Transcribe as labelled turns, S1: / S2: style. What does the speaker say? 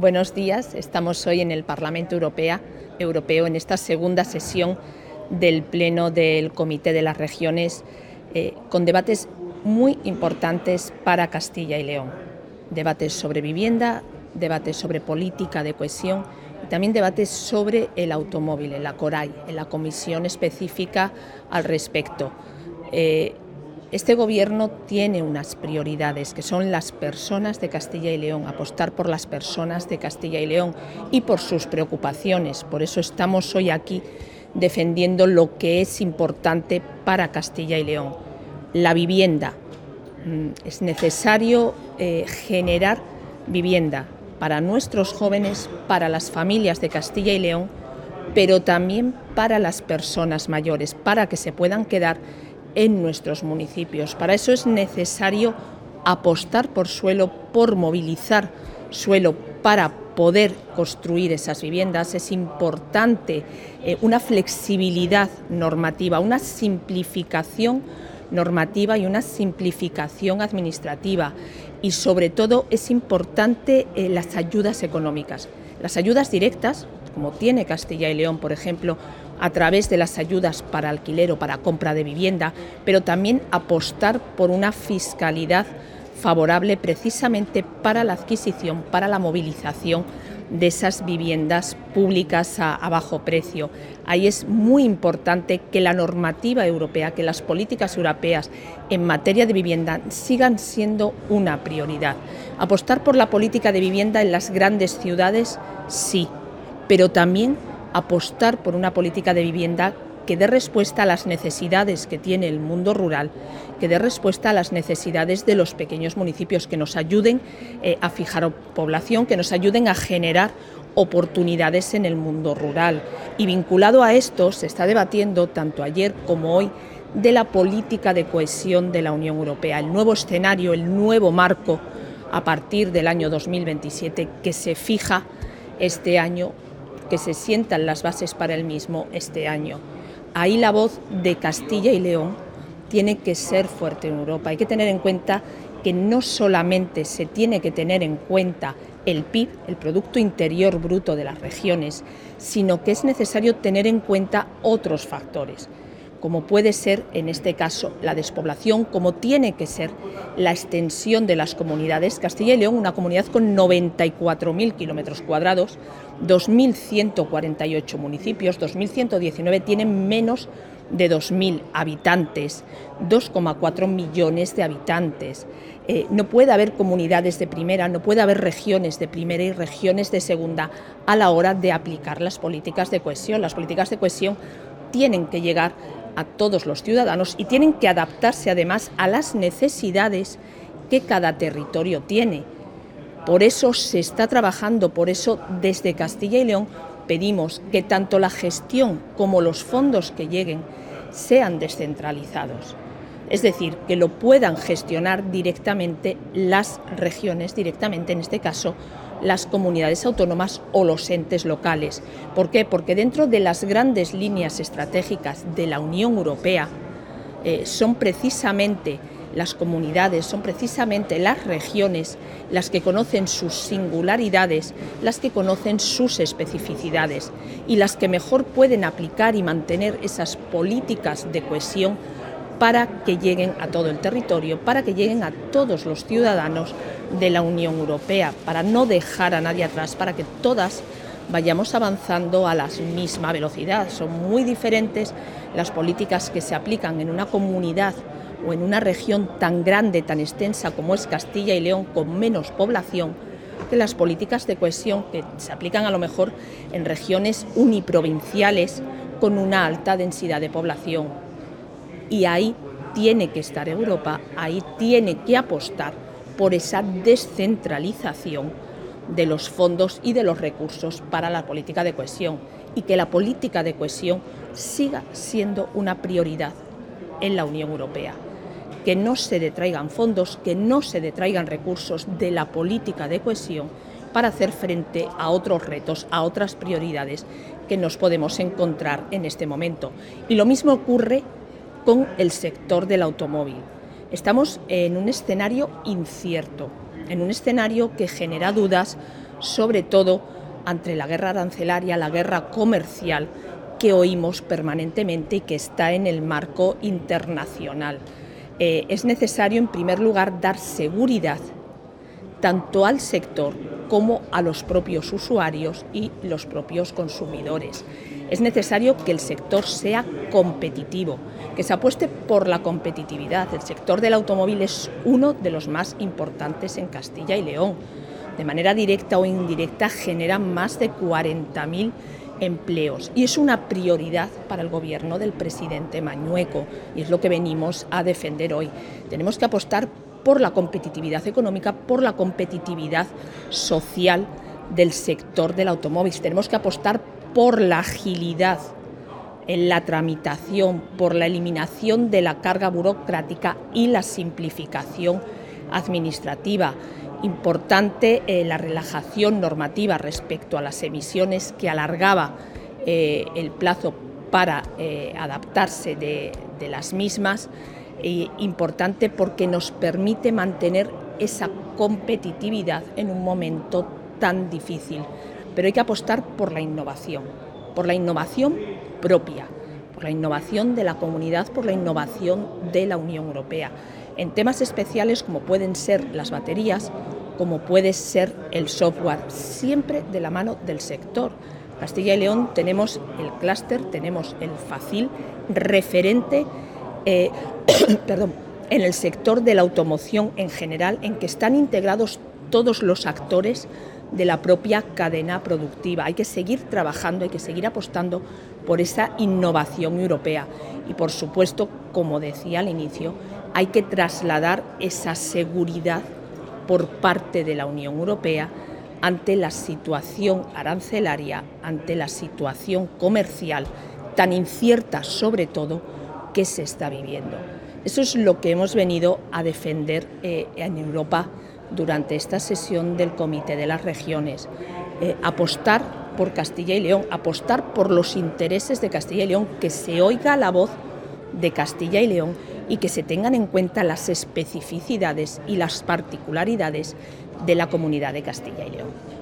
S1: Buenos días, estamos hoy en el Parlamento Europeo en esta segunda sesión del Pleno del Comité de las Regiones con debates muy importantes para Castilla y León. Debates sobre vivienda, debates sobre política de cohesión y también debates sobre el automóvil, en la CORAI, en la comisión específica al respecto. Este Gobierno tiene unas prioridades que son las personas de Castilla y León, apostar por las personas de Castilla y León y por sus preocupaciones. Por eso estamos hoy aquí defendiendo lo que es importante para Castilla y León. La vivienda. Es necesario generar vivienda para nuestros jóvenes, para las familias de Castilla y León, pero también para las personas mayores, para que se puedan quedar en nuestros municipios. Para eso es necesario apostar por suelo, por movilizar suelo para poder construir esas viviendas. Es importante una flexibilidad normativa, una simplificación normativa y una simplificación administrativa. Y sobre todo es importante las ayudas económicas, las ayudas directas, como tiene Castilla y León, por ejemplo, a través de las ayudas para alquiler o para compra de vivienda, pero también apostar por una fiscalidad favorable precisamente para la adquisición, para la movilización de esas viviendas públicas a bajo precio. Ahí es muy importante que la normativa europea, que las políticas europeas en materia de vivienda sigan siendo una prioridad. Apostar por la política de vivienda en las grandes ciudades, sí, pero también apostar por una política de vivienda que dé respuesta a las necesidades que tiene el mundo rural, que dé respuesta a las necesidades de los pequeños municipios, que nos ayuden a fijar población, que nos ayuden a generar oportunidades en el mundo rural. Y vinculado a esto se está debatiendo tanto ayer como hoy de la política de cohesión de la Unión Europea, el nuevo escenario, el nuevo marco a partir del año 2027 que se fija este año, que se sientan las bases para el mismo este año. Ahí la voz de Castilla y León tiene que ser fuerte en Europa. Hay que tener en cuenta que no solamente se tiene que tener en cuenta el PIB, el Producto Interior Bruto de las regiones, sino que es necesario tener en cuenta otros factores, como puede ser, en este caso, la despoblación, como tiene que ser la extensión de las comunidades. Castilla y León, una comunidad con 94.000 kilómetros cuadrados, 2.148 municipios, 2.119 tienen menos de 2.000 habitantes, 2,4 millones de habitantes. No puede haber comunidades de primera, no puede haber regiones de primera y regiones de segunda a la hora de aplicar las políticas de cohesión. Las políticas de cohesión tienen que llegar a todos los ciudadanos y tienen que adaptarse además a las necesidades que cada territorio tiene. Por eso se está trabajando, por eso desde Castilla y León pedimos que tanto la gestión como los fondos que lleguen sean descentralizados. Es decir, que lo puedan gestionar directamente las regiones, directamente en este caso las comunidades autónomas o los entes locales. ¿Por qué? Porque dentro de las grandes líneas estratégicas de la Unión Europea son precisamente las comunidades, son precisamente las regiones las que conocen sus singularidades, las que conocen sus especificidades y las que mejor pueden aplicar y mantener esas políticas de cohesión para que lleguen a todo el territorio, para que lleguen a todos los ciudadanos de la Unión Europea, para no dejar a nadie atrás, para que todas vayamos avanzando a la misma velocidad. Son muy diferentes las políticas que se aplican en una comunidad o en una región tan grande, tan extensa como es Castilla y León, con menos población, que las políticas de cohesión que se aplican a lo mejor en regiones uniprovinciales con una alta densidad de población. Y ahí tiene que estar Europa, ahí tiene que apostar por esa descentralización de los fondos y de los recursos para la política de cohesión y que la política de cohesión siga siendo una prioridad en la Unión Europea. Que no se detraigan fondos, que no se detraigan recursos de la política de cohesión para hacer frente a otros retos, a otras prioridades que nos podemos encontrar en este momento. Y lo mismo ocurre con el sector del automóvil. Estamos en un escenario incierto, en un escenario que genera dudas sobre todo ante la guerra arancelaria, la guerra comercial que oímos permanentemente y que está en el marco internacional. Es necesario, en primer lugar, dar seguridad tanto al sector como a los propios usuarios y los propios consumidores. Es necesario que el sector sea competitivo, que se apueste por la competitividad. El sector del automóvil es uno de los más importantes en Castilla y León. De manera directa o indirecta genera más de 40.000 empleos y es una prioridad para el gobierno del presidente Mañueco y es lo que venimos a defender hoy. Tenemos que apostar por la competitividad económica, por la competitividad social del sector del automóvil. Tenemos que apostar por la agilidad en la tramitación, por la eliminación de la carga burocrática y la simplificación administrativa. Importante la relajación normativa respecto a las emisiones que alargaba el plazo para adaptarse de las mismas. Importante porque nos permite mantener esa competitividad en un momento tan difícil. Pero hay que apostar por la innovación propia, por la innovación de la comunidad, por la innovación de la Unión Europea, en temas especiales como pueden ser las baterías, como puede ser el software, siempre de la mano del sector. Castilla y León tenemos el clúster, tenemos el FACIL, referente en el sector de la automoción en general, en que están integrados todos los actores de la propia cadena productiva. Hay que seguir trabajando, hay que seguir apostando por esa innovación europea y, por supuesto, como decía al inicio, hay que trasladar esa seguridad por parte de la Unión Europea ante la situación arancelaria, ante la situación comercial tan incierta, sobre todo, que se está viviendo. Eso es lo que hemos venido a defender en Europa durante esta sesión del Comité de las Regiones. Apostar por Castilla y León, apostar por los intereses de Castilla y León, que se oiga la voz de Castilla y León y que se tengan en cuenta las especificidades y las particularidades de la comunidad de Castilla y León.